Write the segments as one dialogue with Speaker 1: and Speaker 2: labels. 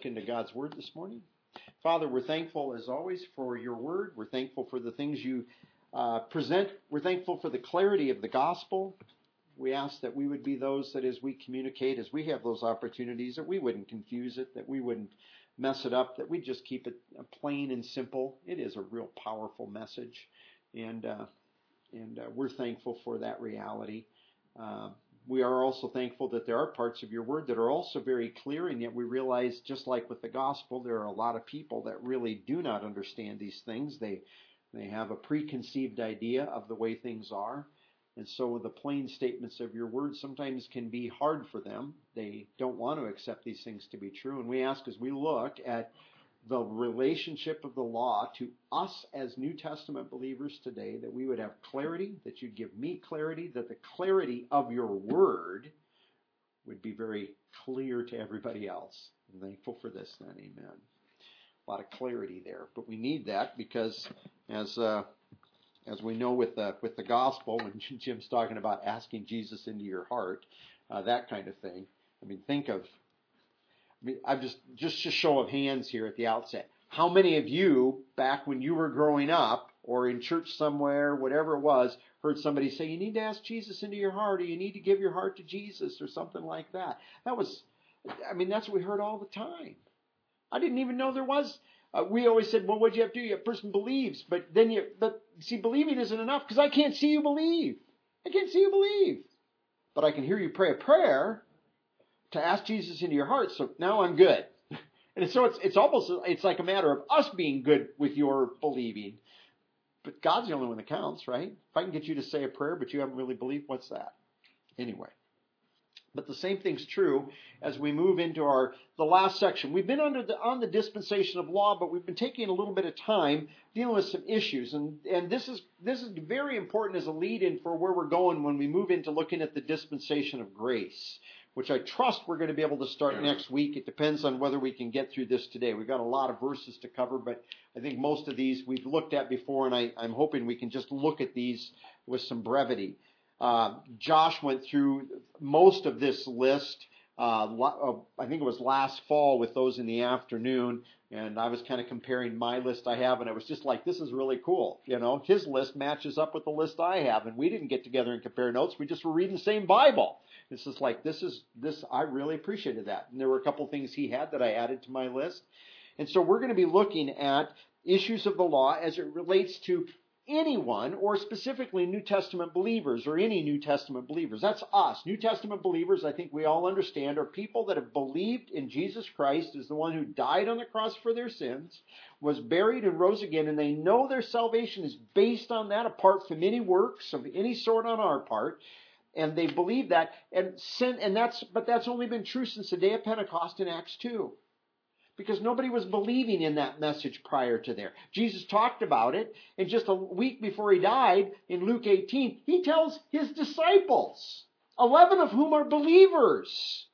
Speaker 1: look into God's Word this morning. Father, we're thankful as always for your Word. We're thankful for the things you present. We're thankful for the clarity of the gospel. We ask that we would be those that as we communicate, as we have those opportunities, that we wouldn't confuse it, that we wouldn't mess it up, that we just keep it plain and simple. It is a real powerful message, and we're thankful for that reality. We are also thankful that there are parts of your word that are also very clear, and yet we realize, just like with the gospel, there are a lot of people that really do not understand these things. They have a preconceived idea of the way things are, and so the plain statements of your word sometimes can be hard for them. They don't want to accept these things to be true, and we ask as we look at the relationship of the law to us as New Testament believers today, that we would have clarity, that you'd give me clarity, that the clarity of your word would be very clear to everybody else. I'm thankful for this then, amen. A lot of clarity there, but we need that because as we know with the gospel, when Jim's talking about asking Jesus into your heart, that kind of thing, I mean, I'm just a show of hands here at the outset. How many of you, back when you were growing up or in church somewhere, whatever it was, heard somebody say, you need to ask Jesus into your heart, or you need to give your heart to Jesus, or something like that? That's what we heard all the time. I didn't even know there was. We always said, well, what do you have to do? A person believes, but see, believing isn't enough because I can't see you believe. I can't see you believe. But I can hear you pray a prayer to ask Jesus into your heart, so now I'm good. And so it's like a matter of us being good with your believing. But God's the only one that counts, right? If I can get you to say a prayer, but you haven't really believed, what's that? Anyway. But the same thing's true as we move into the last section. We've been on the dispensation of law, but we've been taking a little bit of time dealing with some issues. And this is very important as a lead-in for where we're going when we move into looking at the dispensation of grace, which I trust we're going to be able to start next week. It depends on whether we can get through this today. We've got a lot of verses to cover, but I think most of these we've looked at before, and I'm hoping we can just look at these with some brevity. Josh went through most of this list, I think it was last fall with those in the afternoon, and I was kind of comparing my list I have, and I was just like, this is really cool. You know, his list matches up with the list I have, and we didn't get together and compare notes. We just were reading the same Bible. It's just like, I really appreciated that. And there were a couple things he had that I added to my list. And so we're going to be looking at issues of the law as it relates to anyone, or specifically New Testament believers, or any New Testament believers. That's us. New Testament believers, I think we all understand, are people that have believed in Jesus Christ as the one who died on the cross for their sins, was buried and rose again, and they know their salvation is based on that, apart from any works of any sort on our part. And they believe that, but that's only been true since the day of Pentecost in Acts 2. Because nobody was believing in that message prior to there. Jesus talked about it, and just a week before he died, in Luke 18, he tells his disciples, 11 of whom are believers.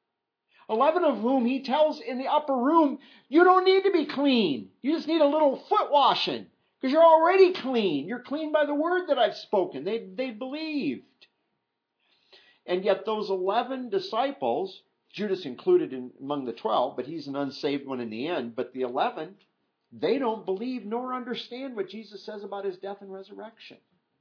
Speaker 1: 11 of whom he tells in the upper room, you don't need to be clean. You just need a little foot washing, because you're already clean. You're clean by the word that I've spoken. They believed. And yet those 11 disciples, Judas included among the 12, but he's an unsaved one in the end. But the 11, they don't believe nor understand what Jesus says about his death and resurrection.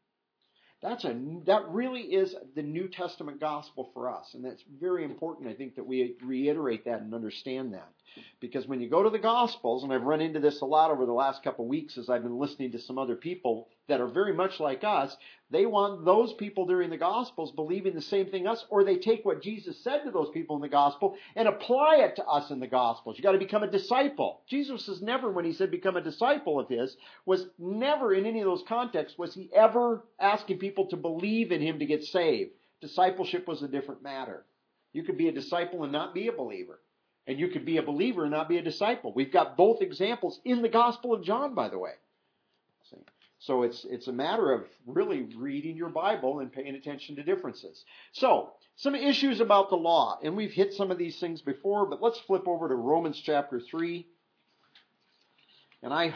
Speaker 1: That really is the New Testament gospel for us. And that's very important, I think, that we reiterate that and understand that. Because when you go to the Gospels, and I've run into this a lot over the last couple of weeks as I've been listening to some other people that are very much like us, they want those people during the Gospels believing the same thing us, or they take what Jesus said to those people in the Gospel and apply it to us in the Gospels. You've got to become a disciple. Jesus is never, when he said become a disciple of his, was never in any of those contexts was he ever asking people to believe in him to get saved. Discipleship was a different matter. You could be a disciple and not be a believer. And you could be a believer and not be a disciple. We've got both examples in the Gospel of John, by the way. So it's a matter of really reading your Bible and paying attention to differences. So, some issues about the law. And we've hit some of these things before, but let's flip over to Romans chapter 3. And I'm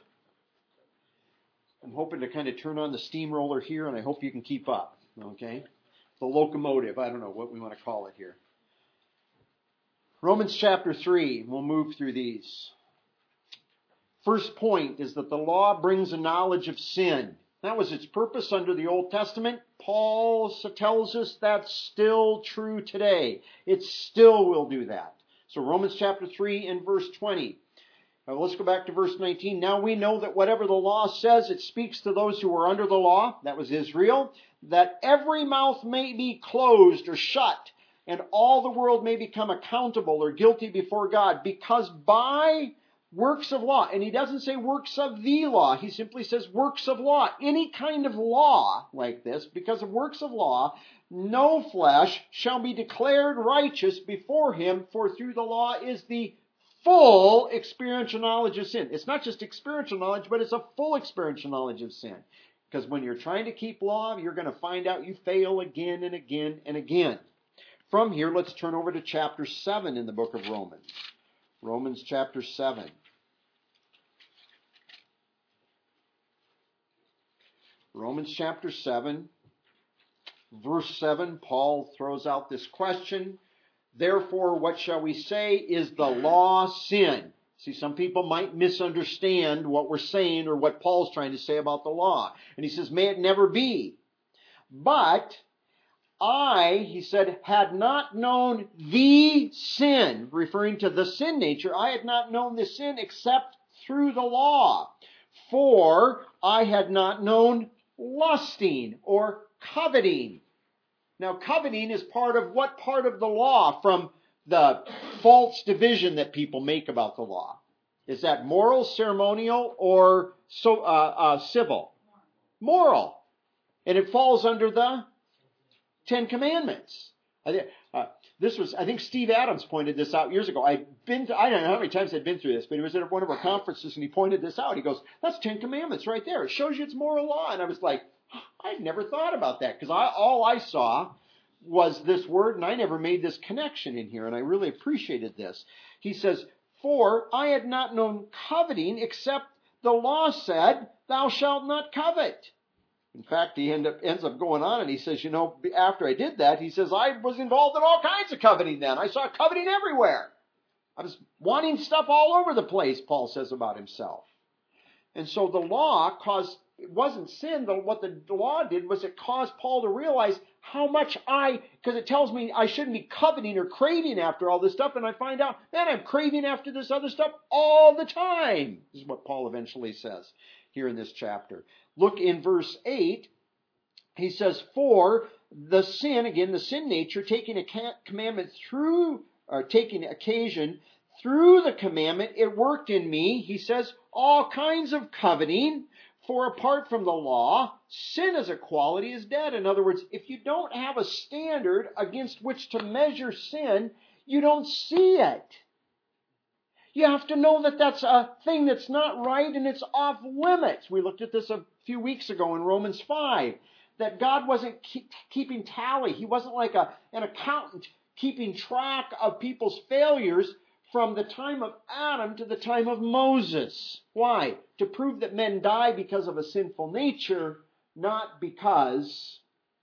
Speaker 1: hoping to kind of turn on the steamroller here, and I hope you can keep up. Okay? The locomotive, I don't know what we want to call it here. Romans chapter 3, we'll move through these. First point is that the law brings a knowledge of sin. That was its purpose under the Old Testament. Paul tells us that's still true today. It still will do that. So Romans chapter 3 and verse 20. Now let's go back to verse 19. Now we know that whatever the law says, it speaks to those who are under the law, that was Israel, that every mouth may be closed or shut, and all the world may become accountable or guilty before God, because by works of law, and he doesn't say works of the law, he simply says works of law. Any kind of law like this, because of works of law, no flesh shall be declared righteous before him, for through the law is the full experiential knowledge of sin. It's not just experiential knowledge, but it's a full experiential knowledge of sin. Because when you're trying to keep law, you're going to find out you fail again and again and again. From here, let's turn over to chapter 7 in the book of Romans. Romans chapter 7. Romans chapter 7, verse 7, Paul throws out this question. Therefore, what shall we say? Is the law sin? See, some people might misunderstand what we're saying or what Paul's trying to say about the law. And he says, may it never be. But I, he said, had not known the sin, referring to the sin nature. I had not known the sin except through the law. For I had not known lusting or coveting. Now, coveting is part of what part of the law from the false division that people make about the law? Is that moral, ceremonial, or civil? Moral. And it falls under the Ten Commandments. I think Steve Adams pointed this out years ago. I don't know how many times I'd been through this, but he was at one of our conferences and he pointed this out. He goes, that's Ten Commandments right there. It shows you it's moral law. And I was like, I'd never thought about that because all I saw was this word and I never made this connection in here and I really appreciated this. He says, for I had not known coveting except the law said, thou shalt not covet. In fact, he ends up going on and he says, after I did that, he says, I was involved in all kinds of coveting then. I saw coveting everywhere. I was wanting stuff all over the place, Paul says about himself. And so the law it wasn't sin. What the law did was it caused Paul to realize how much because it tells me I shouldn't be coveting or craving after all this stuff. And I find out, man, I'm craving after this other stuff all the time. This is what Paul eventually says here in this chapter. Look in verse 8. He says, for the sin, again, the sin nature, taking a commandment taking occasion through the commandment, it worked in me, he says, all kinds of coveting. For apart from the law, sin as a quality is dead. In other words, if you don't have a standard against which to measure sin, you don't see it. You have to know that that's a thing that's not right and it's off limits. We looked at this a few weeks ago in Romans 5, that God wasn't keeping tally. He wasn't like an accountant keeping track of people's failures from the time of Adam to the time of Moses. Why? To prove that men die because of a sinful nature, not because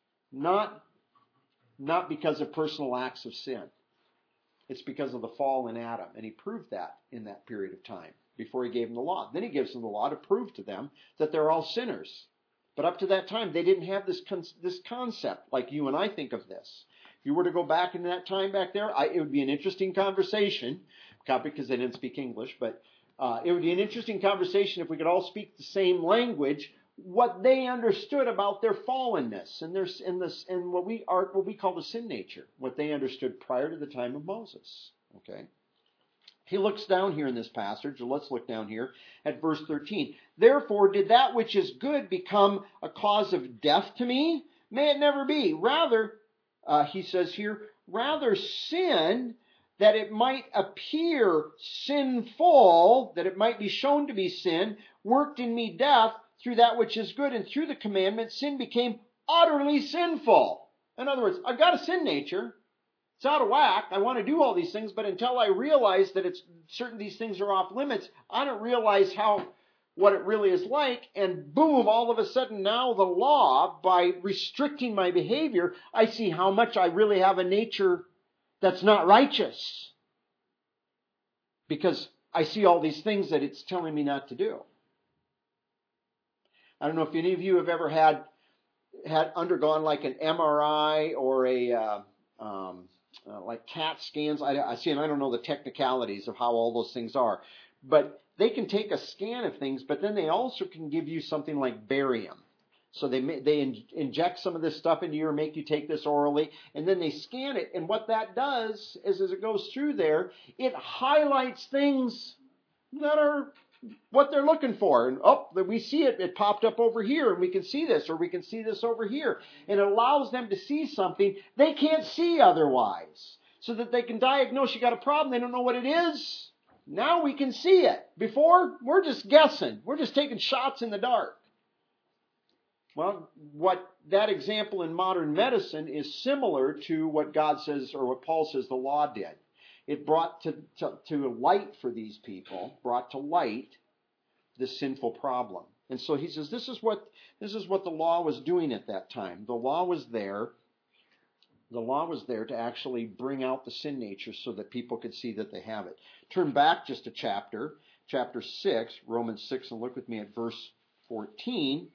Speaker 1: of personal acts of sin. It's because of the fall in Adam. And he proved that in that period of time before he gave them the law. Then he gives them the law to prove to them that they're all sinners. But up to that time, they didn't have this concept like you and I think of this. If you were to go back in that time back there, it would be an interesting conversation, because they didn't speak English, but it would be an interesting conversation if we could all speak the same language, what they understood about their fallenness and what we call the sin nature, what they understood prior to the time of Moses. Okay. He looks down here in this passage, or let's look down here at verse 13. Therefore, did that which is good become a cause of death to me? May it never be. Rather, he says here, rather sin, that it might appear sinful, that it might be shown to be sin, worked in me death through that which is good, and through the commandment, sin became utterly sinful. In other words, I've got a sin nature. It's out of whack. I want to do all these things, but until I realize that these things are off limits, I don't realize what it really is like, and boom, all of a sudden now the law, by restricting my behavior, I see how much I really have a nature that's not righteous. because I see all these things that it's telling me not to do. I don't know if any of you have ever had undergone like an MRI or a like CAT scans. I see, and I don't know the technicalities of how all those things are, but they can take a scan of things, but then they also can give you something like barium. So they inject some of this stuff into you or make you take this orally, and then they scan it. And what that does is, as it goes through there, it highlights things that are what they're looking for. And we see it. It popped up over here, and we can see this, or we can see this over here. And it allows them to see something they can't see otherwise, so that they can diagnose you got a problem. They don't know what it is. Now we can see it. Before, we're just guessing. We're just taking shots in the dark. Well, what that example in modern medicine is similar to what God says, or what Paul says the law did. It brought to light for these people, brought to light this sinful problem. And so he says this is what the law was doing at that time. The law was there. The law was there to actually bring out the sin nature so that people could see that they have it. Turn back just a chapter 6, Romans 6, and look with me at verse 14.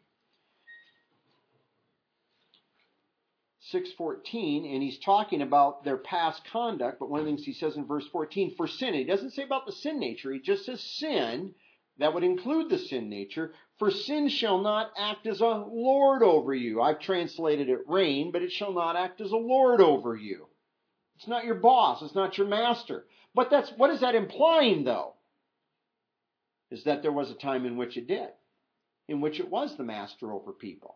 Speaker 1: 6:14, and he's talking about their past conduct, but one of the things he says in verse 14, for sin, he doesn't say about the sin nature, he just says sin, that would include the sin nature, for sin shall not act as a lord over you. I've translated it reign, but it shall not act as a lord over you. It's not your boss, it's not your master. But what is that implying, though? Is that there was a time in which it did, in which it was the master over people.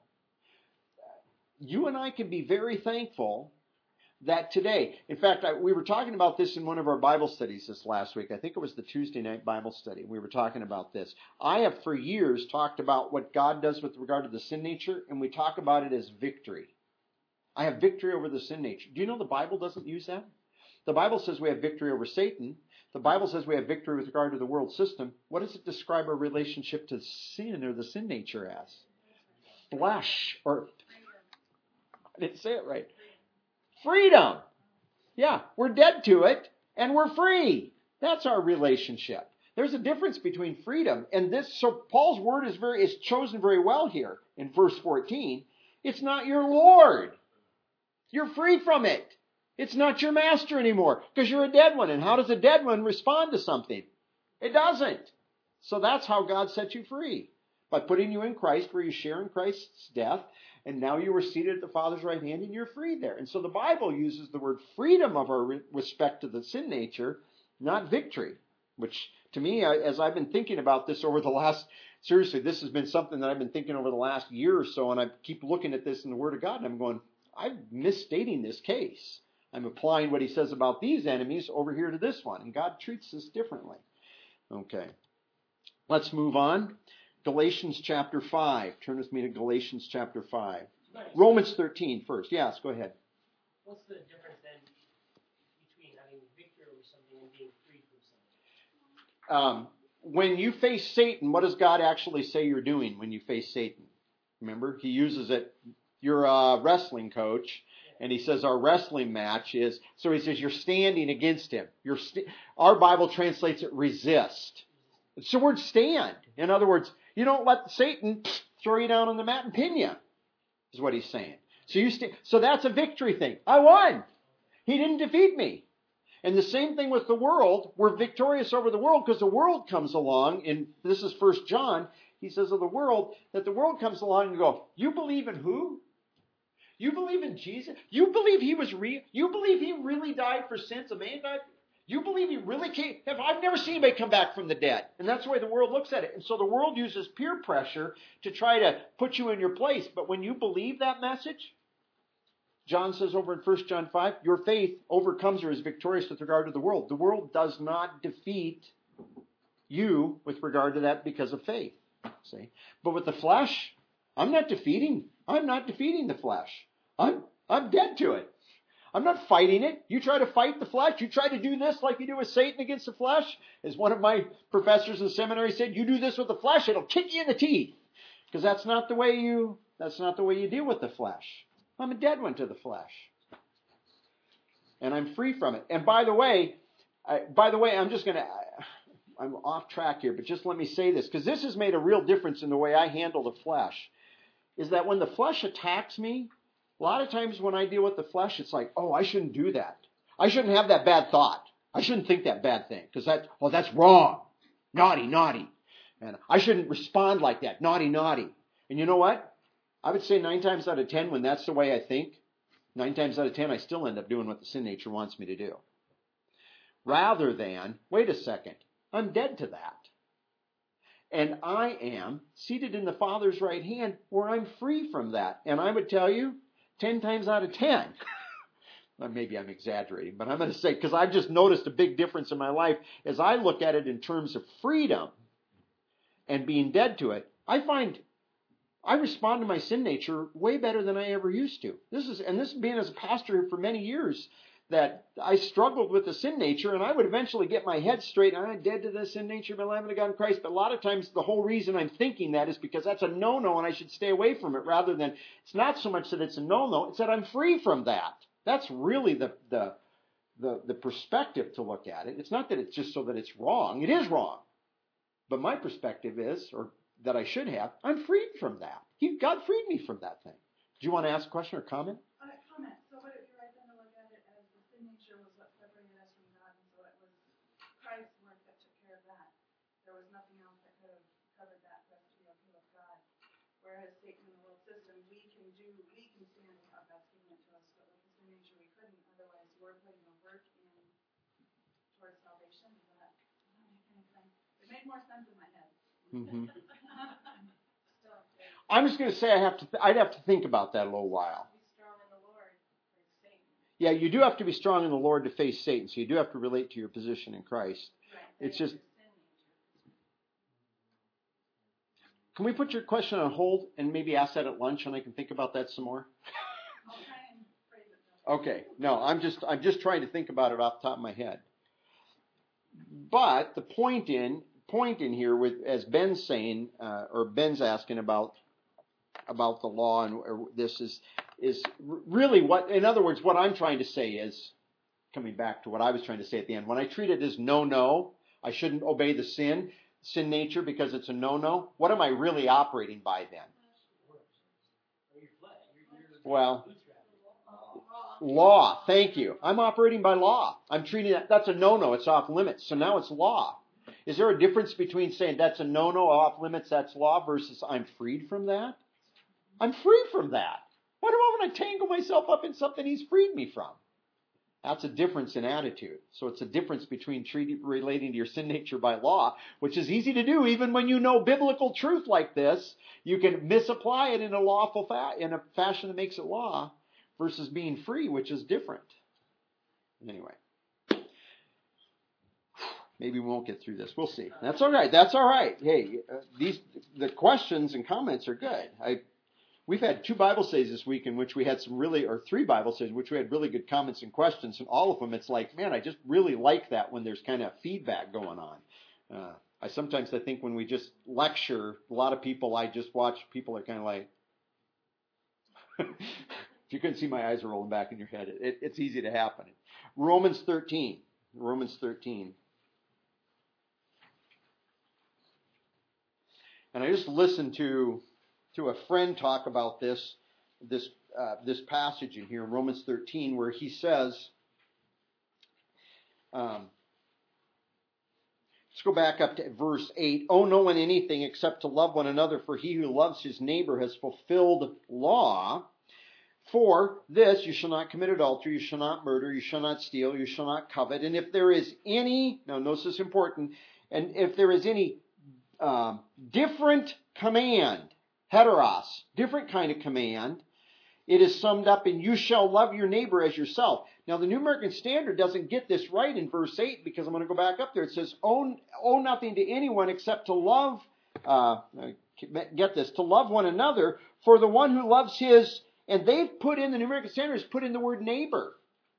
Speaker 1: You and I can be very thankful that today, in fact, we were talking about this in one of our Bible studies this last week. I think it was the Tuesday night Bible study. We were talking about this. I have for years talked about what God does with regard to the sin nature, and we talk about it as victory. I have victory over the sin nature. Do you know the Bible doesn't use that? The Bible says we have victory over Satan. The Bible says we have victory with regard to the world system. What does it describe our relationship to sin or the sin nature as? Flesh, or I didn't say it right. Freedom. Yeah, we're dead to it and we're free. That's our relationship. There's a difference between freedom and this. So Paul's word is chosen very well here in verse 14. It's not your Lord. You're free from it. It's not your master anymore because you're a dead one. And how does a dead one respond to something? It doesn't. So that's how God set you free. By putting you in Christ, where you share in Christ's death, and now you are seated at the Father's right hand, and you're free there. And so the Bible uses the word freedom of our respect to the sin nature, not victory, which to me, as I've been thinking about this over the last, seriously, this has been something that I've been thinking over the last year or so, and I keep looking at this in the Word of God, and I'm going, I'm misstating this case. I'm applying what he says about these enemies over here to this one, and God treats us differently. Okay, let's move on. Galatians chapter 5. Turn with me to Galatians chapter 5. Nice. Romans 13 first. Yes, go ahead.
Speaker 2: What's the difference then between having victory over something and being free from something?
Speaker 1: When you face Satan, what does God actually say you're doing when you face Satan? Remember, he uses it. You're a wrestling coach, and he says our wrestling match is, so he says you're standing against him. Our Bible translates it resist. It's the word stand. In other words, you don't let Satan throw you down on the mat and pin you, is what he's saying. So that's a victory thing. I won. He didn't defeat me. And the same thing with the world. We're victorious over the world because the world comes along, and this is 1 John. He says of the world, that the world comes along and go, you believe in who? You believe in Jesus? You believe he was real? You believe he really died for sins? A man died? You believe he really came? I've never seen anybody come back from the dead. And that's the way the world looks at it. And so the world uses peer pressure to try to put you in your place. But when you believe that message, John says over in 1 John 5, your faith overcomes or is victorious with regard to the world. The world does not defeat you with regard to that because of faith. See? But with the flesh, I'm not defeating the flesh. I'm dead to it. I'm not fighting it. You try to fight the flesh. You try to do this like you do with Satan against the flesh. As one of my professors in seminary said, you do this with the flesh, it'll kick you in the teeth. Because that's not the way you deal with the flesh. I'm a dead one to the flesh. And I'm free from it. And by the way, By the way, I'm off track here, but just let me say this, because this has made a real difference in the way I handle the flesh, is that when the flesh attacks me, a lot of times when I deal with the flesh, it's like, oh, I shouldn't do that. I shouldn't have that bad thought. I shouldn't think that bad thing, because that's wrong. Naughty. And I shouldn't respond like that. Naughty. And you know what? I would say 9 times out of 10, when that's the way I think, 9 times out of 10, I still end up doing what the sin nature wants me to do. Rather than, wait a second, I'm dead to that. And I am seated in the Father's right hand where I'm free from that. And I would tell you, 10 times out of 10, well, maybe I'm exaggerating, but I'm going to say, because I've just noticed a big difference in my life, as I look at it in terms of freedom and being dead to it, I find I respond to my sin nature way better than I ever used to. This being as a pastor for many years, that I struggled with the sin nature, and I would eventually get my head straight. I'm dead to the sin nature, but I'm to God in Christ. But a lot of times the whole reason I'm thinking that is because that's a no-no and I should stay away from it, rather than, it's not so much that it's a no-no, it's that I'm free from that. That's really the perspective to look at it. It's not that it's just so that it's wrong. It is wrong. But my perspective is, or that I should have, I'm freed from that. God freed me from that thing. Do you want to ask a question or comment?
Speaker 3: Comment. So would it be right then to look at it as the sin nature was what separated us from God, and so it was Christ's work that took care of that. There was nothing else that could have covered that for us to be okay with God. Whereas Satan in the world system, we can stand with how God's given it to us, but with the sin nature we couldn't. Otherwise, we're putting a work in towards salvation. Does that make any sense? It made more sense in my head.
Speaker 1: Mm-hmm. I'm just going to say I'd have to think about that a little while. Yeah, you do have to be strong in the Lord to face Satan, so you do have to relate to your position in Christ. Right. It's just... Can we put your question on hold and maybe ask that at lunch, and I can think about that some more?
Speaker 3: I'll try and phrase it.
Speaker 1: Okay. No, I'm just trying to think about it off the top of my head. But the point in here, with as Ben's saying, or Ben's asking about the law, and this is really what, in other words, what I'm trying to say is, coming back to what I was trying to say at the end, when I treat it as no, I shouldn't obey the sin nature because it's a no, what am I really operating by then? Well, law, thank you. I'm operating by law. I'm treating that's a no, it's off limits. So now it's law. Is there a difference between saying that's a no, off limits, that's law, versus I'm freed from that? I'm free from that. Why do I want to tangle myself up in something He's freed me from? That's a difference in attitude. So it's a difference between relating to your sin nature by law, which is easy to do even when you know biblical truth like this. You can misapply it in in a fashion that makes it law, versus being free, which is different. Anyway. Maybe we won't get through this. We'll see. That's all right. Hey, the questions and comments are good. We've had 2 Bible studies this week in which we had 3 Bible studies in which we had really good comments and questions, and all of them, it's like, man, I just really like that when there's kind of feedback going on. I sometimes think when we just lecture, a lot of people I just watch, people are kind of like, if you couldn't see my eyes are rolling back in your head, it's easy to happen. Romans 13. And I just listened to a friend talk about this passage in here, Romans 13, where he says, let's go back up to verse 8. Owe no one anything except to love one another, for he who loves his neighbor has fulfilled law. For this, you shall not commit adultery, you shall not murder, you shall not steal, you shall not covet. And if there is any, now notice this is important, and if there is any different command, heteros, different kind of command, it is summed up in you shall love your neighbor as yourself. Now the New American Standard doesn't get this right in verse 8, because I'm going to go back up there. It says, owe nothing to anyone except to love, get this, to love one another, for the one who loves his, and they've put in, the New American Standard has put in the word neighbor.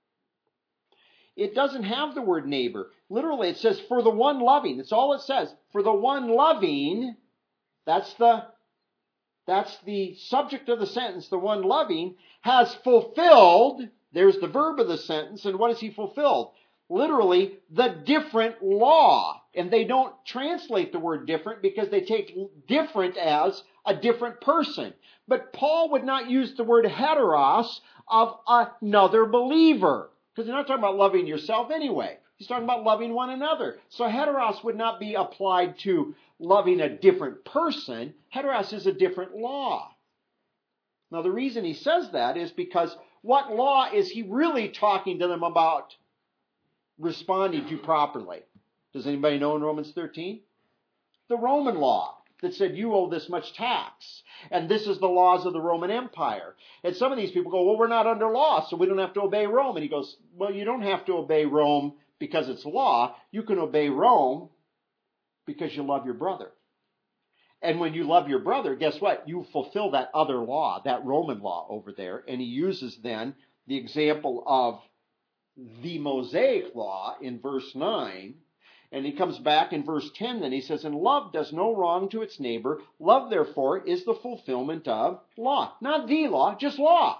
Speaker 1: It doesn't have the word neighbor. Literally it says for the one loving. That's all it says. For the one loving, that's the subject of the sentence, the one loving, has fulfilled, there's the verb of the sentence, and what has he fulfilled? literally the different law. And they don't translate the word different because they take different as a different person. But Paul would not use the word heteros of another believer, because you're not talking about loving yourself anyway. He's talking about loving one another. So heteros would not be applied to loving a different person. Heteros is a different law. Now the reason he says that is because what law is he really talking to them about responding to properly? Does anybody know in Romans 13? The Roman law that said you owe this much tax. And this is the laws of the Roman Empire. And some of these people go, well, we're not under law, so we don't have to obey Rome. And he goes, well, you don't have to obey Rome because it's law. You can obey Rome because you love your brother. And when you love your brother, guess what? You fulfill that other law, that Roman law over there. And he uses then the example of the Mosaic law in verse 9. And he comes back in verse 10, then he says, and love does no wrong to its neighbor. Love, therefore, is the fulfillment of law. Not the law, just law.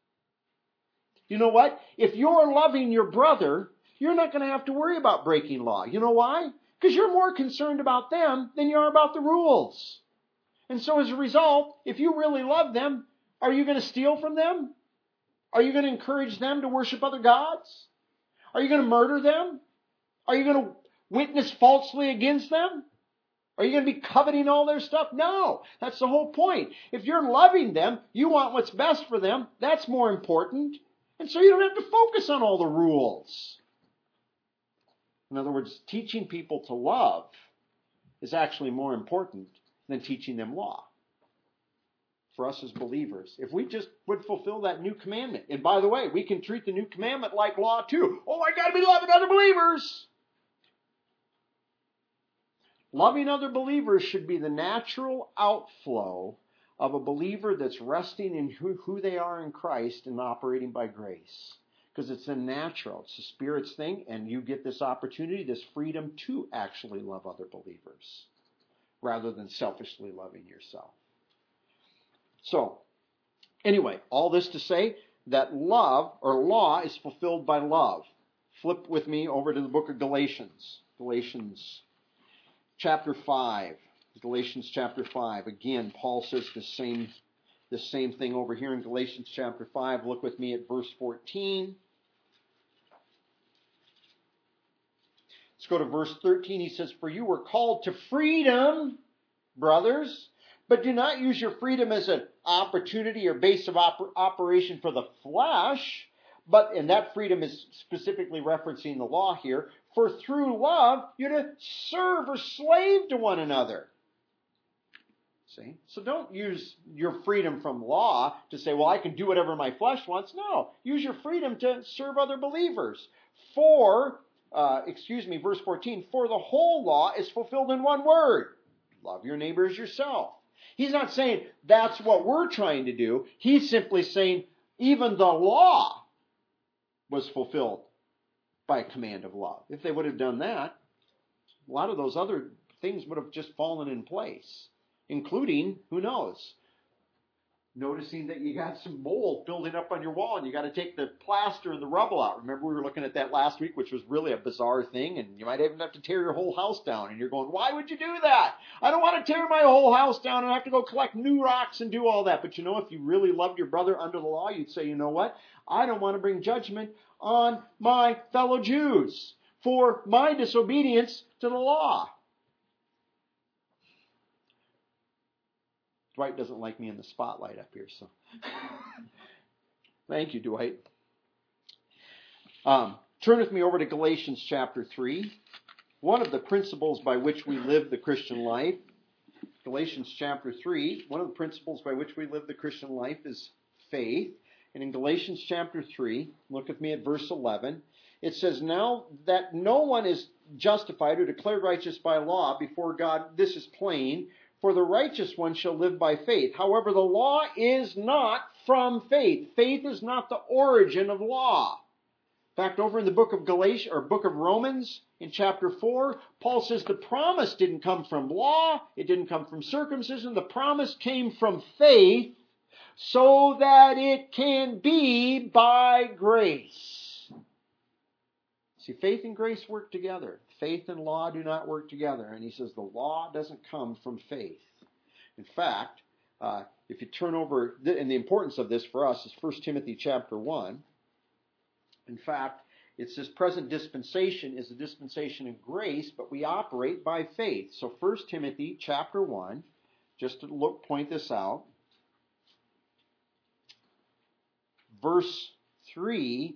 Speaker 1: You know what? If you're loving your brother, you're not going to have to worry about breaking law. You know why? Because you're more concerned about them than you are about the rules. And so as a result, if you really love them, are you going to steal from them? Are you going to encourage them to worship other gods? Are you going to murder them? Are you going to witness falsely against them? Are you going to be coveting all their stuff? No, that's the whole point. If you're loving them, you want what's best for them, that's more important. And so you don't have to focus on all the rules. In other words, teaching people to love is actually more important than teaching them law. For us as believers, if we just would fulfill that new commandment. And by the way, we can treat the new commandment like law too. Oh, I got to be loving other believers. Loving other believers should be the natural outflow of a believer that's resting in who they are in Christ and operating by grace. Because it's a natural, it's a Spirit's thing, and you get this opportunity, this freedom to actually love other believers, rather than selfishly loving yourself. So, anyway, all this to say that love, or law, is fulfilled by love. Flip with me over to the book of Galatians. Galatians chapter 5. Galatians chapter 5. Again, Paul says the same thing over here in Galatians chapter 5. Look with me at verse 14. Let's go to verse 13. He says, for you were called to freedom, brothers, but do not use your freedom as an opportunity or base of operation for the flesh. And that freedom is specifically referencing the law here. For through love, you're to serve or slave to one another. See? So don't use your freedom from law to say, well, I can do whatever my flesh wants. No. Use your freedom to serve other believers. Verse 14, for the whole law is fulfilled in one word. Love your neighbor as yourself. He's not saying that's what we're trying to do. He's simply saying even the law was fulfilled by a command of love. If they would have done that, a lot of those other things would have just fallen in place, including, who knows, noticing that you got some mold building up on your wall and you got to take the plaster and the rubble out. Remember we were looking at that last week, which was really a bizarre thing, and you might even have to tear your whole house down, and you're going, why would you do that? I don't want to tear my whole house down and have to go collect new rocks and do all that. But you know, if you really loved your brother under the law, you'd say, you know what? I don't want to bring judgment on my fellow Jews for my disobedience to the law. Dwight doesn't like me in the spotlight up here, so thank you, Dwight. Turn with me over to Galatians chapter 3. One of the principles by which we live the Christian life. Galatians chapter 3, one of the principles by which we live the Christian life is faith. And in Galatians chapter 3, look with me at verse 11. It says, now that no one is justified or declared righteous by law before God, this is plain, for the righteous one shall live by faith. However, the law is not from faith. Faith is not the origin of law. In fact, over in the book of Galatians, or book of Romans, in chapter 4, Paul says the promise didn't come from law, it didn't come from circumcision, the promise came from faith, so that it can be by grace. See, faith and grace work together. Faith and law do not work together. And he says the law doesn't come from faith. In fact, if you turn over, and the importance of this for us is 1 Timothy chapter 1. In fact, it says present dispensation is a dispensation of grace, but we operate by faith. So 1 Timothy chapter 1, just to point this out. Verse 3,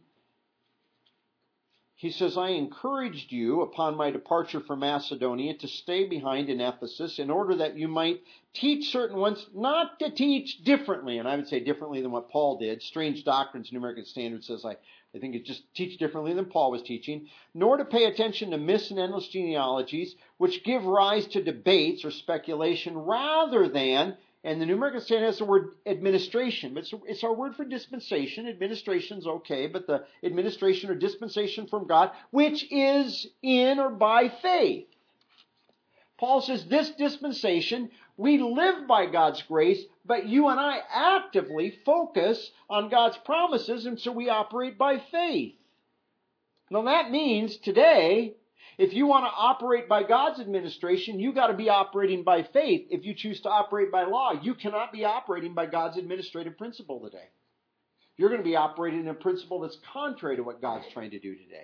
Speaker 1: he says, I encouraged you upon my departure from Macedonia to stay behind in Ephesus in order that you might teach certain ones not to teach differently. And I would say differently than what Paul did. Strange doctrines, New American Standard says, I think it just teach differently than Paul was teaching. Nor to pay attention to myths and endless genealogies, which give rise to debates or speculation rather than, and the New American Standard has the word administration, but it's our word for dispensation. Administration's okay, but the administration or dispensation from God, which is in or by faith. Paul says this dispensation, we live by God's grace, but you and I actively focus on God's promises, and so we operate by faith. Now that means today, if you want to operate by God's administration, you got to be operating by faith. If you choose to operate by law, you cannot be operating by God's administrative principle today. You're going to be operating in a principle that's contrary to what God's trying to do today.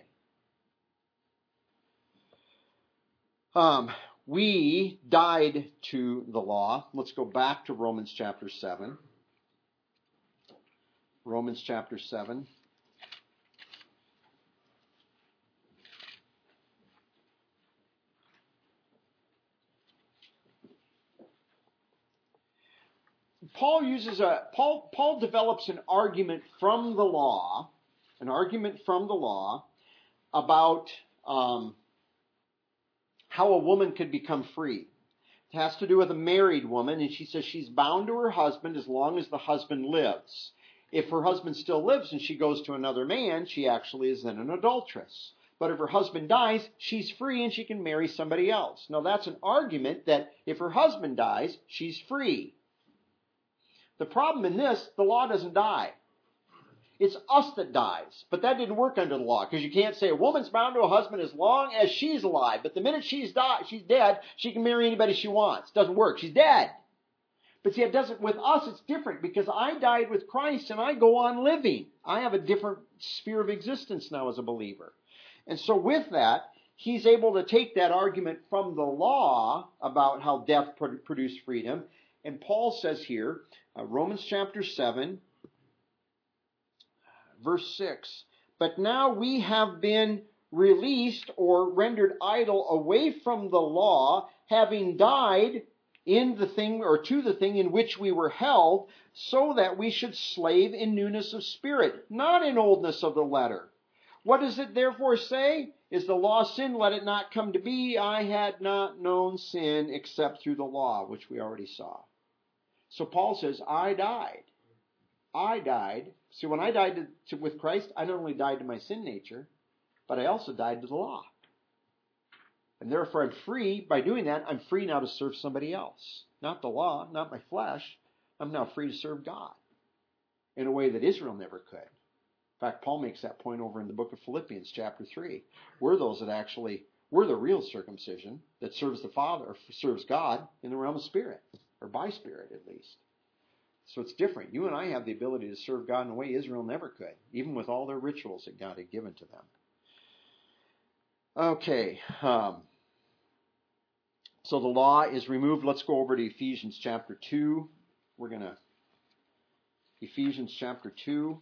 Speaker 1: We died to the law. Let's go back to Romans chapter 7. Romans chapter 7. Paul develops an argument from the law, about how a woman could become free. It has to do with a married woman, and she says she's bound to her husband as long as the husband lives. If her husband still lives and she goes to another man, she actually is then an adulteress. But if her husband dies, she's free and she can marry somebody else. Now that's an argument that if her husband dies, she's free. The problem in this, the law doesn't die. It's us that dies. But that didn't work under the law, because you can't say a woman's bound to a husband as long as she's alive. But the minute she's dead, she can marry anybody she wants. Doesn't work. She's dead. But see, it doesn't. With us, it's different, because I died with Christ and I go on living. I have a different sphere of existence now as a believer. And so with that, he's able to take that argument from the law about how death produced freedom. And Paul says here, Romans chapter 7, verse 6, but now we have been released or rendered idle away from the law, having died in the thing or to the thing in which we were held, so that we should slave in newness of spirit, not in oldness of the letter. What does it therefore say? Is the law sin? Let it not come to be. I had not known sin except through the law, which we already saw. So Paul says, I died. See, when I died with Christ, I not only died to my sin nature, but I also died to the law. And therefore I'm free. By doing that, I'm free now to serve somebody else. Not the law, not my flesh. I'm now free to serve God in a way that Israel never could. In fact, Paul makes that point over in the book of Philippians chapter 3. We're those that actually, we're the real circumcision that serves the Father, or serves God in the realm of spirit, or by spirit at least. So it's different. You and I have the ability to serve God in a way Israel never could, even with all their rituals that God had given to them. Okay. So the law is removed. Let's go over to Ephesians chapter 2. Ephesians chapter 2.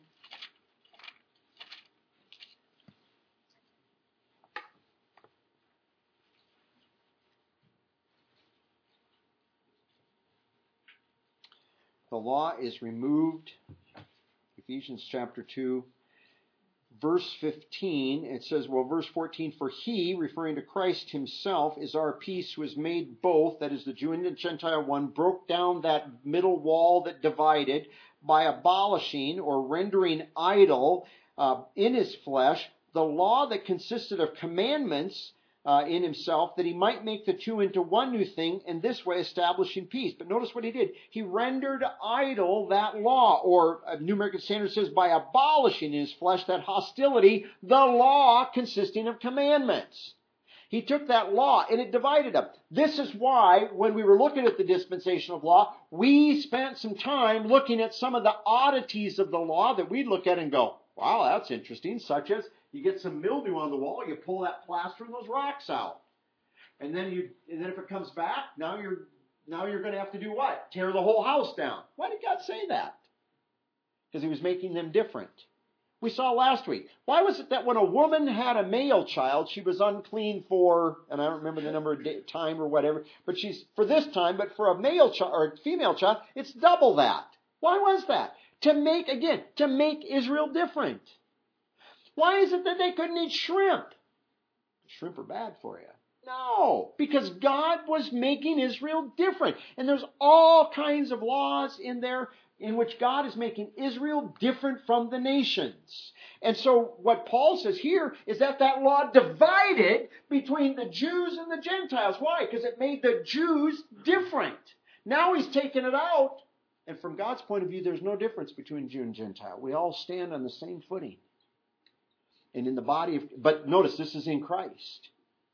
Speaker 1: The law is removed. Ephesians chapter 2, verse 15. It says, verse 14, for he, referring to Christ himself, is our peace, who has made both, that is the Jew and the Gentile one, broke down that middle wall that divided by abolishing or rendering idle in his flesh the law that consisted of commandments in himself, that he might make the two into one new thing, and this way establishing peace. But notice what he did. He rendered idle that law, or New American Standard says, by abolishing in his flesh that hostility, the law consisting of commandments. He took that law and it divided them. This is why, when we were looking at the dispensation of law, we spent some time looking at some of the oddities of the law that we look at and go, wow, that's interesting, such as you get some mildew on the wall, you pull that plaster and those rocks out. And then if it comes back, now you're going to have to do what? Tear the whole house down. Why did God say that? Because he was making them different. We saw last week. Why was it that when a woman had a male child, she was unclean for, and I don't remember the number of time or whatever, but she's for this time, but for a male child or a female child, it's double that. Why was that? To make Israel different. Why is it that they couldn't eat shrimp? Shrimp are bad for you. No, because God was making Israel different. And there's all kinds of laws in there in which God is making Israel different from the nations. And so what Paul says here is that law divided between the Jews and the Gentiles. Why? Because it made the Jews different. Now he's taken it out. And from God's point of view, there's no difference between Jew and Gentile. We all stand on the same footing. And in the body of, but notice this is in Christ.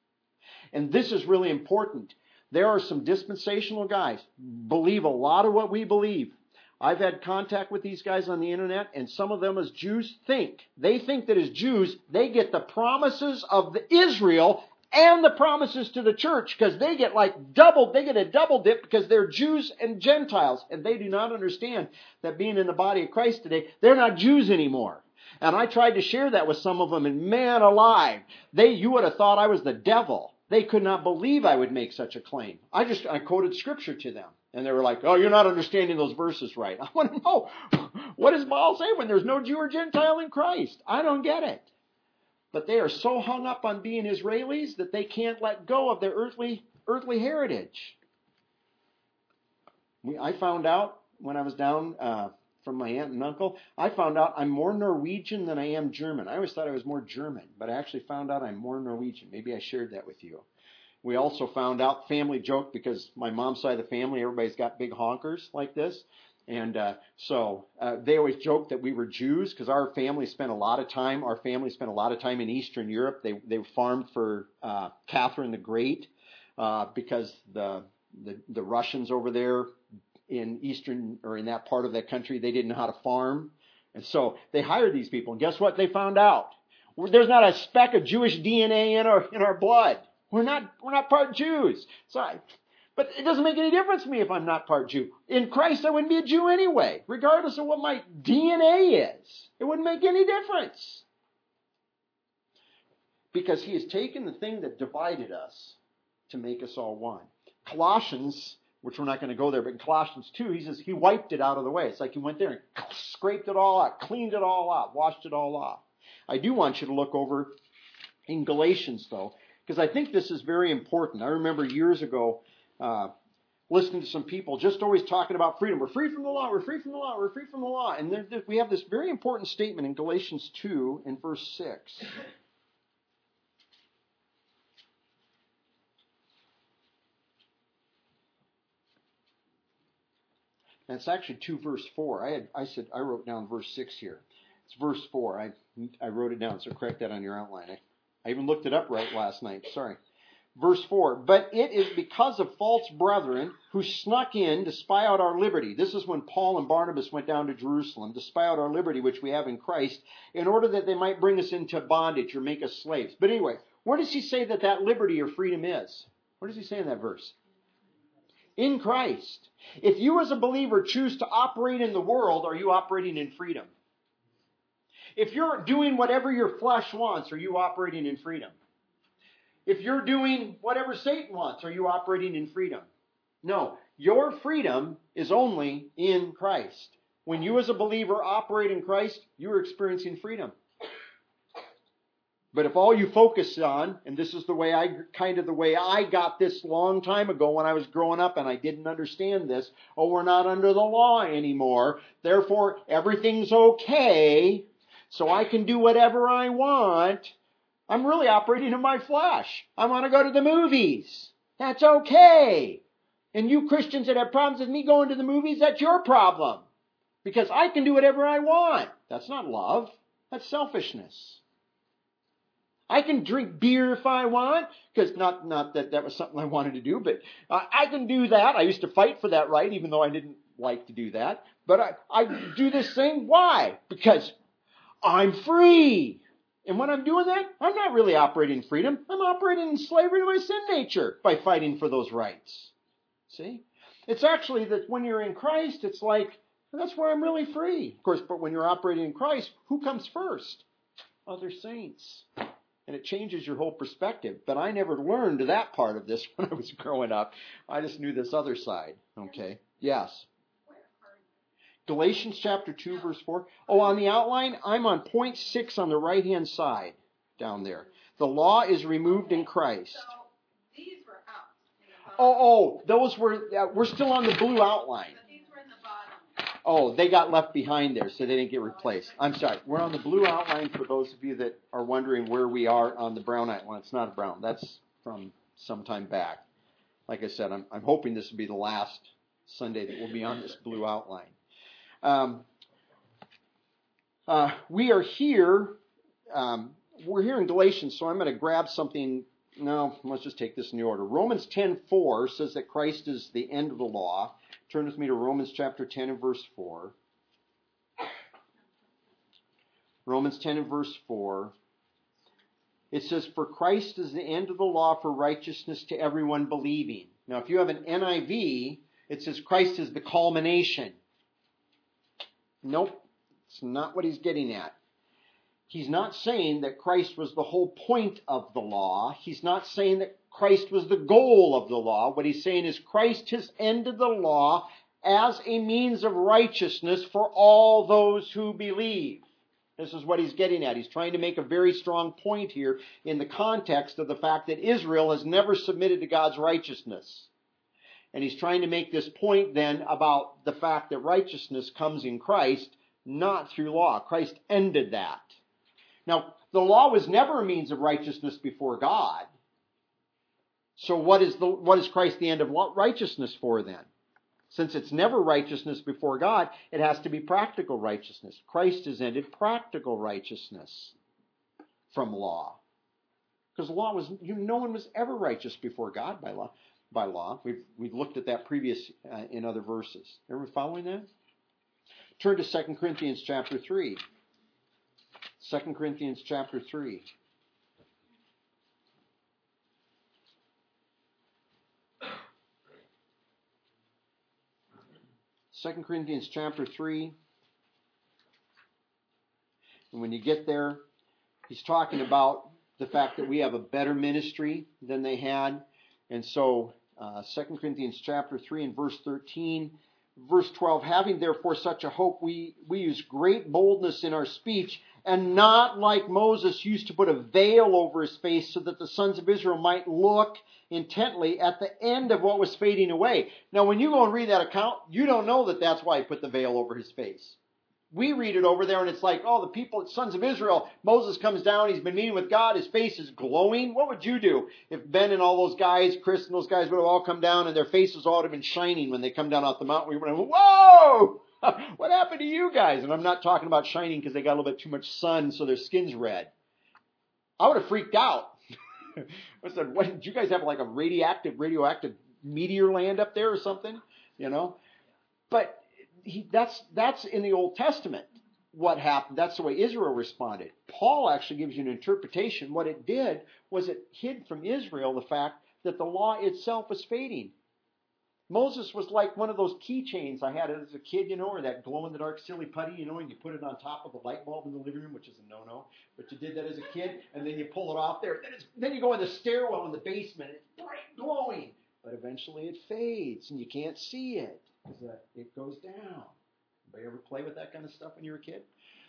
Speaker 1: And this is really important. There are some dispensational guys believe a lot of what we believe. I've had contact with these guys on the internet, and some of them as Jews think that as Jews, they get the promises of Israel and the promises to the church, because they get a double dip because they're Jews and Gentiles. And they do not understand that being in the body of Christ today, they're not Jews anymore. And I tried to share that with some of them, and man alive, you would have thought I was the devil. They could not believe I would make such a claim. I quoted scripture to them. And they were like, oh, you're not understanding those verses right. I want to know, what does Paul say when there's no Jew or Gentile in Christ? I don't get it. But they are so hung up on being Israelis that they can't let go of their earthly heritage. I found out when I was down from my aunt and uncle, I found out I'm more Norwegian than I am German. I always thought I was more German, but I actually found out I'm more Norwegian. Maybe I shared that with you. We also found out, family joke, because my mom's side of the family, everybody's got big honkers like this. And so they always joke that we were Jews because our family spent a lot of time in Eastern Europe. They farmed for Catherine the Great because the Russians over there in Eastern, or in that part of that country, they didn't know how to farm. And so they hired these people. And guess what they found out? There's not a speck of Jewish DNA in our blood. We're not part Jews. But it doesn't make any difference to me if I'm not part Jew. In Christ, I wouldn't be a Jew anyway, regardless of what my DNA is. It wouldn't make any difference. Because he has taken the thing that divided us to make us all one. Colossians, which we're not going to go there, but in Colossians 2, he says he wiped it out of the way. It's like he went there and scraped it all out, cleaned it all out, washed it all off. I do want you to look over in Galatians, though, because I think this is very important. I remember years ago listening to some people just always talking about freedom. We're free from the law, we're free from the law, we're free from the law. And we have this very important statement in Galatians 2 in verse 6. And it's actually 2 verse 4. I wrote down verse 6 here. It's verse 4. I wrote it down, so correct that on your outline. I even looked it up right last night. Sorry. Verse 4, but it is because of false brethren who snuck in to spy out our liberty. This is when Paul and Barnabas went down to Jerusalem to spy out our liberty, which we have in Christ, in order that they might bring us into bondage or make us slaves. But anyway, where does he say that liberty or freedom is? What does he say in that verse? In Christ. If you as a believer choose to operate in the world, are you operating in freedom? If you're doing whatever your flesh wants, are you operating in freedom? If you're doing whatever Satan wants, are you operating in freedom? No. Your freedom is only in Christ. When you as a believer operate in Christ, you're experiencing freedom. But if all you focus on, and this is the way I got this long time ago when I was growing up and I didn't understand this, we're not under the law anymore, therefore everything's okay, so I can do whatever I want. I'm really operating in my flesh. I want to go to the movies. That's okay. And you Christians that have problems with me going to the movies, that's your problem. Because I can do whatever I want. That's not love. That's selfishness. I can drink beer if I want, because not that that was something I wanted to do, but I can do that. I used to fight for that right, even though I didn't like to do that. But I do this thing. Why? Because I'm free. And when I'm doing that, I'm not really operating in freedom. I'm operating in slavery to my sin nature by fighting for those rights. See? It's actually that when you're in Christ, it's like, that's where I'm really free. Of course, but when you're operating in Christ, who comes first? Other saints. And it changes your whole perspective. But I never learned that part of this when I was growing up. I just knew this other side. Okay? Yes. Galatians chapter 2, verse 4. Oh, on the outline, I'm on point 6 on the right-hand side down there. The law is removed in Christ.
Speaker 3: So these were out.
Speaker 1: Those we're still on the blue outline.
Speaker 3: But these were in the bottom.
Speaker 1: Oh, they got left behind there, so they didn't get replaced. I'm sorry. We're on the blue outline for those of you that are wondering where we are on the brown outline. It's not brown. That's from some time back. Like I said, I'm hoping this will be the last Sunday that we'll be on this blue outline. We are here. We're here in Galatians, so I'm going to grab something. No, let's just take this in the order. Romans 10:4 says that Christ is the end of the law. Turn with me to Romans chapter 10 and verse 4. Romans 10 and verse 4. It says, "For Christ is the end of the law for righteousness to everyone believing." Now, if you have an NIV, it says Christ is the culmination. Nope, it's not what he's getting at. He's not saying that Christ was the whole point of the law. He's not saying that Christ was the goal of the law. What he's saying is Christ has ended the law as a means of righteousness for all those who believe. This is what he's getting at. He's trying to make a very strong point here in the context of the fact that Israel has never submitted to God's righteousness. And he's trying to make this point then about the fact that righteousness comes in Christ, not through law. Christ ended that. Now, the law was never a means of righteousness before God. So what is Christ the end of righteousness for then? Since it's never righteousness before God, it has to be practical righteousness. Christ has ended practical righteousness from law. Because law was, no one was ever righteous before God by law. We've looked at that previous in other verses. Everyone following that? Turn to 2 Corinthians chapter 3. 2 Corinthians chapter 3. Second Corinthians chapter 3. And when you get there, he's talking about the fact that we have a better ministry than they had. And so 2 Corinthians chapter 3 and verse 13, verse 12, "Having therefore such a hope, we use great boldness in our speech, and not like Moses used to put a veil over his face so that the sons of Israel might look intently at the end of what was fading away." Now, when you go and read that account, you don't know that that's why he put the veil over his face. We read it over there and it's like, oh, the people, sons of Israel, Moses comes down, he's been meeting with God, his face is glowing. What would you do if Ben and all those guys, Chris and those guys would have all come down and their faces all would have been shining when they come down off the mountain? We would have, whoa! What happened to you guys? And I'm not talking about shining because they got a little bit too much sun so their skin's red. I would have freaked out. I said, what, did you guys have like a radioactive meteor land up there or something? You know? But that's in the Old Testament what happened. That's the way Israel responded. Paul actually gives you an interpretation. What it did was it hid from Israel the fact that the law itself was fading. Moses was like one of those keychains I had as a kid, or that glow-in-the-dark silly putty, and you put it on top of the light bulb in the living room, which is a no-no. But you did that as a kid, and then you pull it off there. Then you go in the stairwell in the basement. It's bright glowing. But eventually it fades, and you can't see it because it goes down. Anybody ever play with that kind of stuff when you were a kid?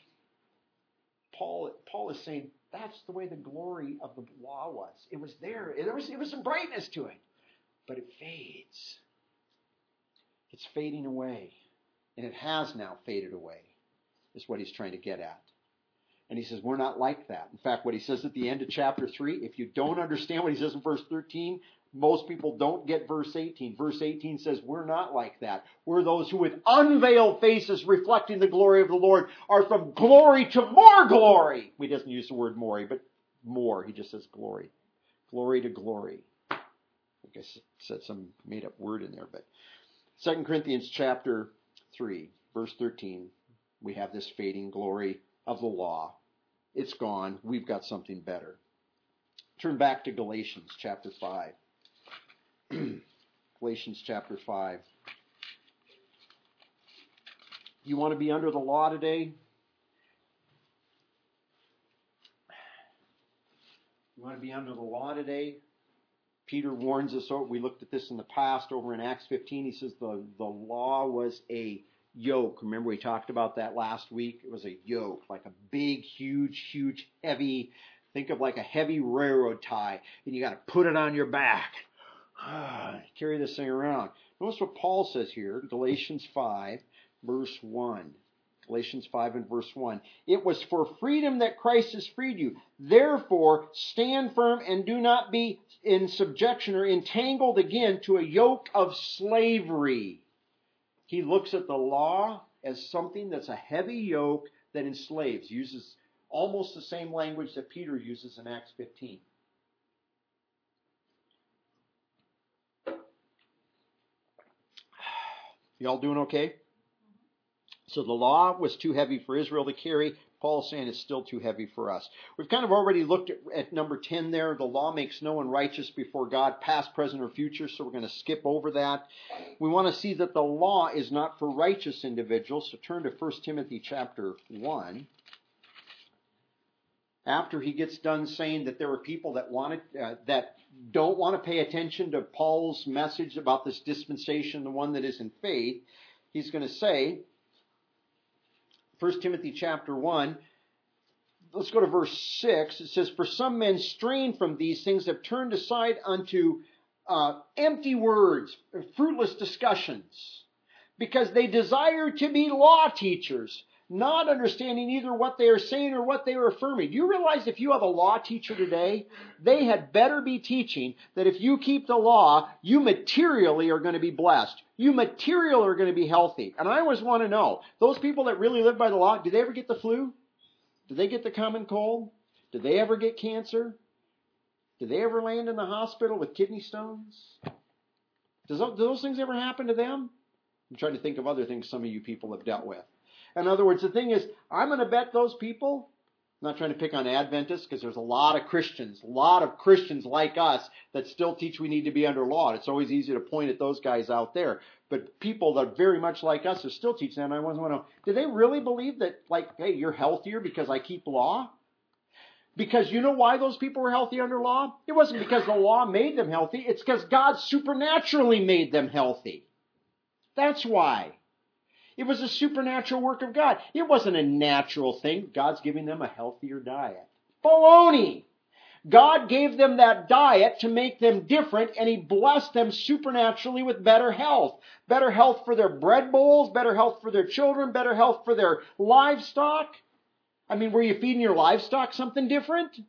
Speaker 1: Paul is saying that's the way the glory of the law was. It was there. There was some brightness to it, but it fades. It's fading away. And it has now faded away, is what he's trying to get at. And he says, we're not like that. In fact, what he says at the end of chapter 3, if you don't understand what he says in verse 13, most people don't get verse 18. Verse 18 says, we're not like that. We're those who with unveiled faces reflecting the glory of the Lord are from glory to more glory. He doesn't use the word more, but more. He just says glory. Glory to glory. I think I said some made up word in there, but 2 Corinthians chapter 3, verse 13, we have this fading glory of the law. It's gone. We've got something better. Turn back to Galatians chapter 5. Galatians chapter 5. You want to be under the law today? You want to be under the law today? Peter warns us, we looked at this in the past over in Acts 15. He says the law was a yoke. Remember we talked about that last week? It was a yoke, like a big, huge, heavy, think of like a heavy railroad tie, and you got to put it on your back. Carry this thing around. Notice what Paul says here, Galatians 5, verse 1. Galatians 5 and verse 1. It was for freedom that Christ has freed you. Therefore, stand firm and do not be in subjection or entangled again to a yoke of slavery. He looks at the law as something that's a heavy yoke that enslaves. Uses almost the same language that Peter uses in Acts 15. Y'all doing okay? So the law was too heavy for Israel to carry. Paul's saying it's still too heavy for us. We've kind of already looked at number 10 there. The law makes no one righteous before God, past, present, or future, so we're going to skip over that. We want to see that the law is not for righteous individuals, so turn to 1 Timothy chapter 1. After he gets done saying that there are people that don't want to pay attention to Paul's message about this dispensation, the one that is in faith, he's going to say, 1 Timothy chapter 1, let's go to verse 6. It says, for some men straying from these things have turned aside unto empty words, fruitless discussions, because they desire to be law teachers, not understanding either what they are saying or what they are affirming. Do you realize if you have a law teacher today, they had better be teaching that if you keep the law, you materially are going to be blessed. You materially are going to be healthy. And I always want to know, those people that really live by the law, do they ever get the flu? Do they get the common cold? Do they ever get cancer? Do they ever land in the hospital with kidney stones? Do those things ever happen to them? I'm trying to think of other things some of you people have dealt with. In other words, the thing is, I'm going to bet those people, I'm not trying to pick on Adventists because there's a lot of Christians like us that still teach we need to be under law. It's always easy to point at those guys out there. But people that are very much like us are still teaching that. And I want to know, do they really believe that, like, hey, you're healthier because I keep law? Because you know why those people were healthy under law? It wasn't because the law made them healthy. It's because God supernaturally made them healthy. That's why. It was a supernatural work of God. It wasn't a natural thing. God's giving them a healthier diet. Baloney! God gave them that diet to make them different, and He blessed them supernaturally with better health. Better health for their bread bowls, better health for their children, better health for their livestock. I mean, were you feeding your livestock something different?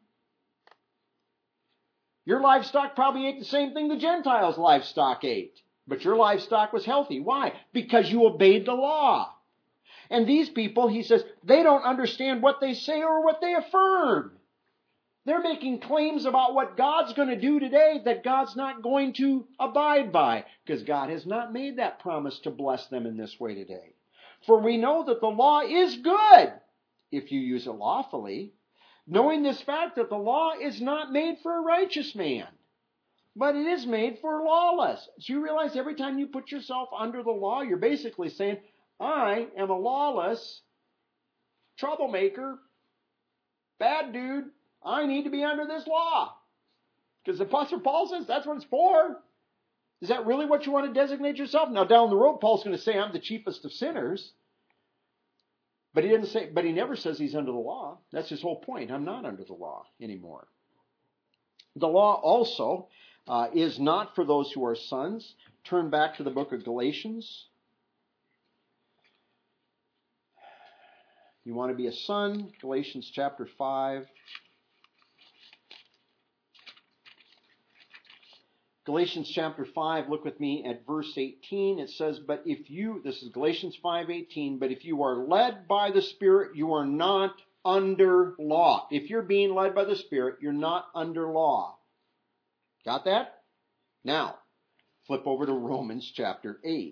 Speaker 1: Your livestock probably ate the same thing the Gentiles' livestock ate. But your livestock was healthy. Why? Because you obeyed the law. And these people, he says, they don't understand what they say or what they affirm. They're making claims about what God's going to do today that God's not going to abide by, because God has not made that promise to bless them in this way today. For we know that the law is good if you use it lawfully, knowing this fact that the law is not made for a righteous man, but it is made for lawless. So you realize every time you put yourself under the law, you're basically saying, I am a lawless troublemaker, bad dude. I need to be under this law. Because the Apostle Paul says that's what it's for. Is that really what you want to designate yourself? Now down the road, Paul's going to say I'm the chiefest of sinners. But he never says he's under the law. That's his whole point. I'm not under the law anymore. The law also is not for those who are sons. Turn back to the book of Galatians. You want to be a son, Galatians chapter 5. Galatians chapter 5, look with me at verse 18. It says, but if you, this is Galatians 5:18, but if you are led by the Spirit, you are not under law. If you're being led by the Spirit, you're not under law. Got that? Now, flip over to Romans chapter 8.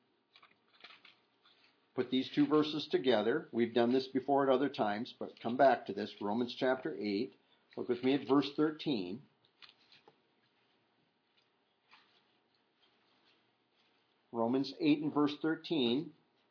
Speaker 1: Put these two verses together. We've done this before at other times, but come back to this. Romans chapter 8. Look with me at verse 13. Romans 8 and verse 13.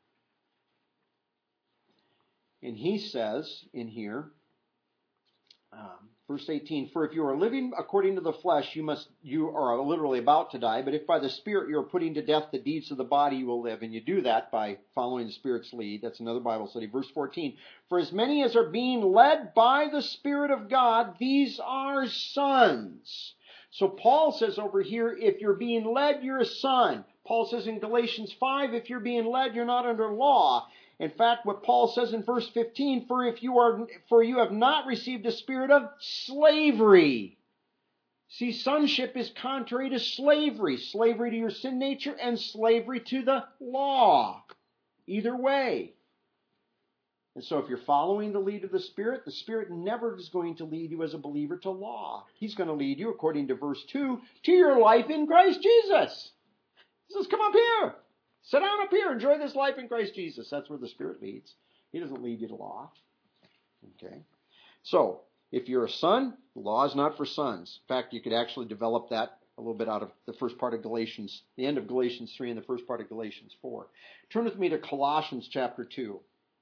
Speaker 1: And he says in here, verse 18, for if you are living according to the flesh, you are literally about to die. But if by the Spirit you are putting to death the deeds of the body, you will live. And you do that by following the Spirit's lead. That's another Bible study. Verse 14, for as many as are being led by the Spirit of God, these are sons. So Paul says over here, if you're being led, you're a son. Paul says in Galatians 5, if you're being led, you're not under law. In fact, what Paul says in verse 15, for you have not received a spirit of slavery. See, sonship is contrary to slavery. Slavery to your sin nature and slavery to the law. Either way. And so if you're following the lead of the Spirit never is going to lead you as a believer to law. He's going to lead you, according to verse 2, to your life in Christ Jesus. He says, come up here. Sit down up here. Enjoy this life in Christ Jesus. That's where the Spirit leads. He doesn't lead you to law. Okay. So, if you're a son, the law is not for sons. In fact, you could actually develop that a little bit out of the first part of Galatians, the end of Galatians 3 and the first part of Galatians 4. Turn with me to Colossians chapter 2.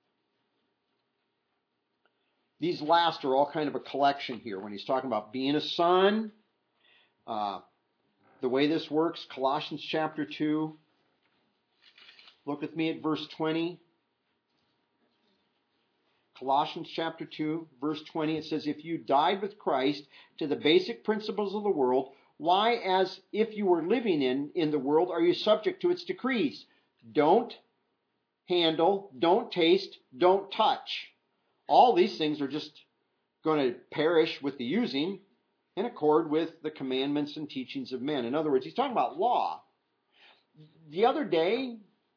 Speaker 1: These last are all kind of a collection here. When he's talking about being a son, the way this works, Colossians chapter 2. Look with me at verse 20. Colossians chapter 2, verse 20. It says, if you died with Christ to the basic principles of the world, why, as if you were living in the world, are you subject to its decrees? Don't handle, don't taste, don't touch. All these things are just going to perish with the using in accord with the commandments and teachings of men. In other words, he's talking about law. The other day,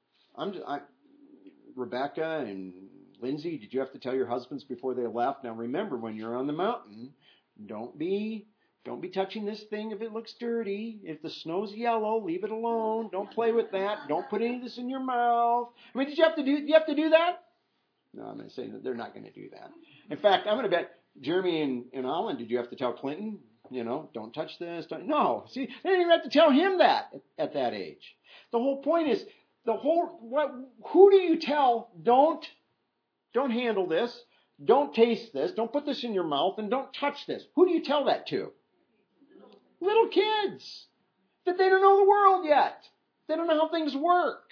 Speaker 1: Rebecca and Lindsay, did you have to tell your husbands before they left? Now remember, when you're on the mountain, don't be touching this thing if it looks dirty. If the snow's yellow, leave it alone. Don't play with that. Don't put any of this in your mouth. I mean, did you have to do that? No, I'm going to say that they're not going to do that. In fact, I'm going to bet Jeremy and Alan, did you have to tell Clinton, don't touch this? No. See, they didn't even have to tell him that at that age. The whole point is, who do you tell, don't handle this, don't taste this, don't put this in your mouth, and don't touch this? Who do you tell that to? Little kids. That they don't know the world yet. They don't know how things work.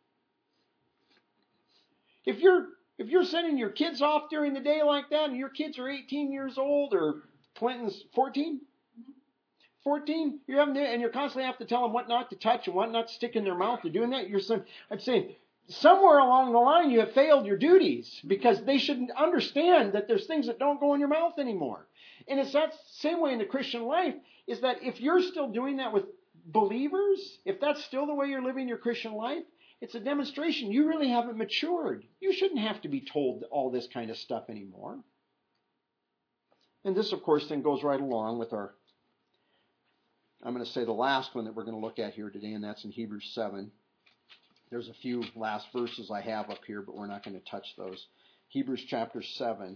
Speaker 1: If you're sending your kids off during the day like that, and your kids are 18 years old, or Clinton's 14? 14? You're constantly have to tell them what not to touch and what not to stick in their mouth. You're doing that. I'm saying, somewhere along the line you have failed your duties, because they shouldn't understand that there's things that don't go in your mouth anymore. And it's that same way in the Christian life, is that if you're still doing that with believers, if that's still the way you're living your Christian life, it's a demonstration you really haven't matured. You shouldn't have to be told all this kind of stuff anymore. And this, of course, then goes right along with I'm going to say the last one that we're going to look at here today, and that's in Hebrews 7. There's a few last verses I have up here, but we're not going to touch those. Hebrews chapter 7.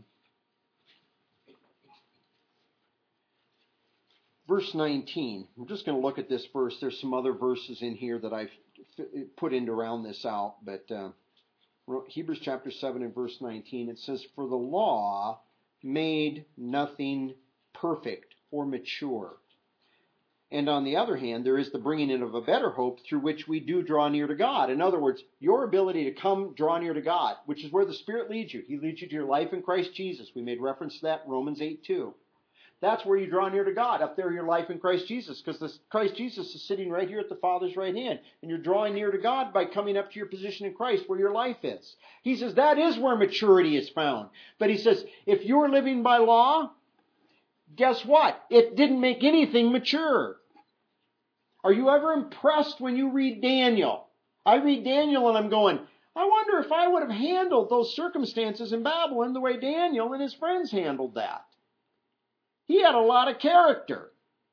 Speaker 1: Verse 19. I'm just going to look at this verse. There's some other verses in here that I've put in to round this out, but Hebrews chapter 7 and verse 19, it says, for the law made nothing perfect or mature. And on the other hand, there is the bringing in of a better hope through which we do draw near to God. In other words, your ability to come draw near to God, which is where the Spirit leads you. He leads you to your life in Christ Jesus. We made reference to that, Romans 8:2. That's where you draw near to God, up there your life in Christ Jesus, because Christ Jesus is sitting right here at the Father's right hand. And you're drawing near to God by coming up to your position in Christ where your life is. He says that is where maturity is found. But he says, if you're living by law, guess what? It didn't make anything mature. Are you ever impressed when you read Daniel? I read Daniel and I'm going, I wonder if I would have handled those circumstances in Babylon the way Daniel and his friends handled that. He had a lot of character.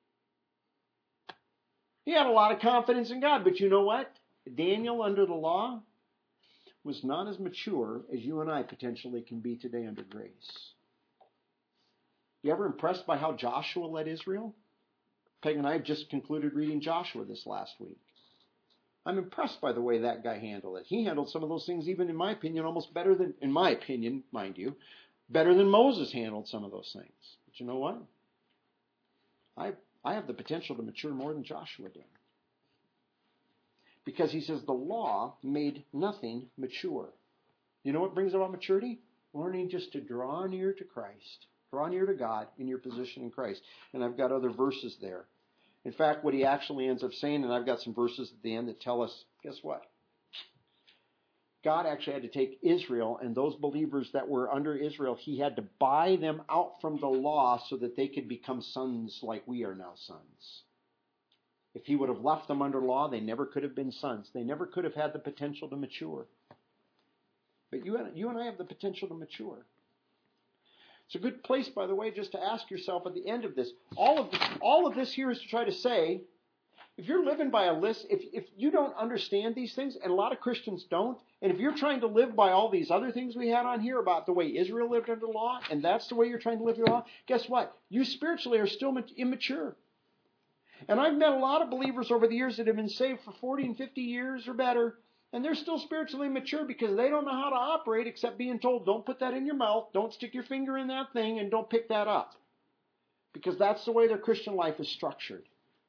Speaker 1: He had a lot of confidence in God. But you know what? Daniel under the law was not as mature as you and I potentially can be today under grace. You ever impressed by how Joshua led Israel? Peg and I have just concluded reading Joshua this last week. I'm impressed by the way that guy handled it. He handled some of those things, even in my opinion, almost better than, in my opinion, mind you, better than Moses handled some of those things. But you know what? I have the potential to mature more than Joshua did. Because he says the law made nothing mature. You know what brings about maturity? Learning just to draw near to Christ. Draw near to God in your position in Christ. And I've got other verses there. In fact, what he actually ends up saying, and I've got some verses at the end that tell us, guess what? God actually had to take Israel and those believers that were under Israel, he had to buy them out from the law so that they could become sons like we are now sons. If he would have left them under law, they never could have been sons. They never could have had the potential to mature. But you and I have the potential to mature. It's a good place, by the way, just to ask yourself at the end of this. All of this here is to try to say, if you're living by a list, if you don't understand these things, and a lot of Christians don't, and if you're trying to live by all these other things we had on here about the way Israel lived under law, and that's the way you're trying to live your law, guess what? You spiritually are still immature. And I've met a lot of believers over the years that have been saved for 40 and 50 years or better, and they're still spiritually mature because they don't know how to operate except being told, don't put that in your mouth, don't stick your finger in that thing, and don't pick that up. Because that's the way their Christian life is structured.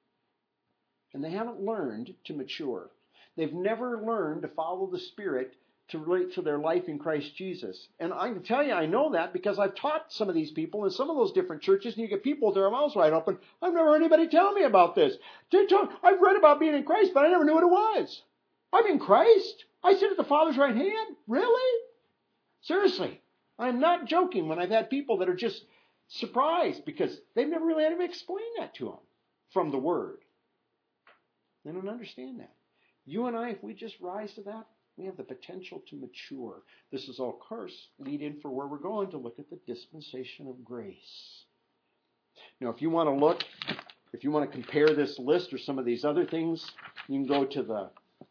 Speaker 1: And they haven't learned to mature. They've never learned to follow the Spirit to relate to their life in Christ Jesus. And I can tell you, I know that because I've taught some of these people in some of those different churches, and you get people with their mouths wide open. I've never heard anybody tell me about this. I've read about being in Christ, but I never knew what it was. I'm in Christ. I sit at the Father's right hand. Really? Seriously. I'm not joking when I've had people that are just surprised because they've never really had anybody explain that to them from the Word. They don't understand that. You and I, if we just rise to that, we have the potential to mature. This is all, of course, lead in for where we're going to look at the dispensation of grace. Now, if you want to compare this list or some of these other things, you can go to the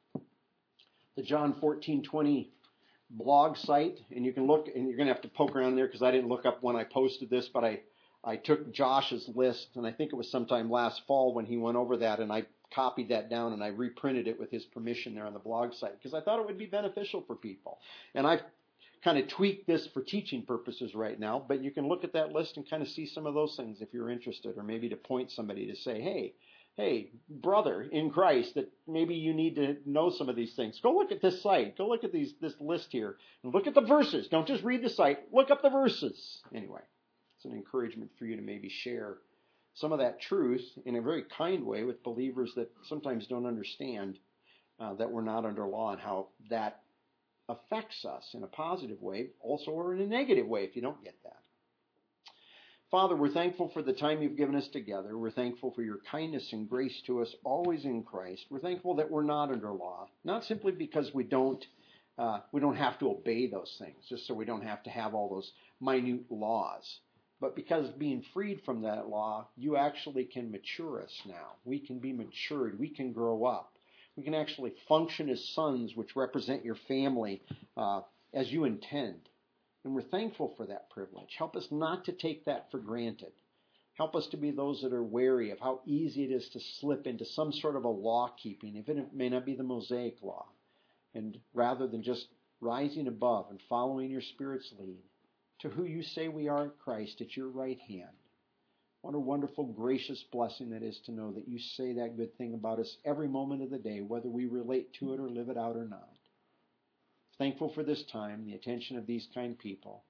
Speaker 1: John 14:20 blog site, and you can look, and you're going to have to poke around there because I didn't look up when I posted this, but I took Josh's list, and I think it was sometime last fall when he went over that, and I copied that down and I reprinted it with his permission there on the blog site because I thought it would be beneficial for people. And I've kind of tweaked this for teaching purposes right now, but you can look at that list and kind of see some of those things if you're interested, or maybe to point somebody to say, hey, brother in Christ, that maybe you need to know some of these things. Go look at this site. Go look at this list here. And look at the verses. Don't just read the site. Look up the verses. Anyway, it's an encouragement for you to maybe share some of that truth in a very kind way with believers that sometimes don't understand that we're not under law and how that affects us in a positive way, also or in a negative way if you don't get that. Father, we're thankful for the time you've given us together. We're thankful for your kindness and grace to us always in Christ. We're thankful that we're not under law, not simply because we don't have to obey those things, just so we don't have to have all those minute laws. But because being freed from that law, you actually can mature us now. We can be matured. We can grow up. We can actually function as sons, which represent your family as you intend. And we're thankful for that privilege. Help us not to take that for granted. Help us to be those that are wary of how easy it is to slip into some sort of a law keeping, even if it may not be the Mosaic law. And rather than just rising above and following your Spirit's lead, to who you say we are in Christ at your right hand. What a wonderful, gracious blessing that is to know that you say that good thing about us every moment of the day, whether we relate to it or live it out or not. Thankful for this time, the attention of these kind people.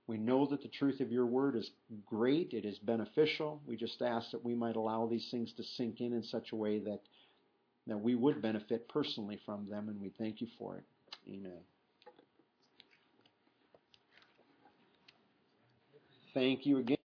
Speaker 1: We know that the truth of your word is great. It is beneficial. We just ask that we might allow these things to sink in such a way that we would benefit personally from them, and we thank you for it. Amen. Thank you again.